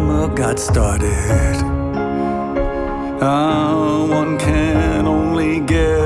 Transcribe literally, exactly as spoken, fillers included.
drama got started. Ah, one can only guess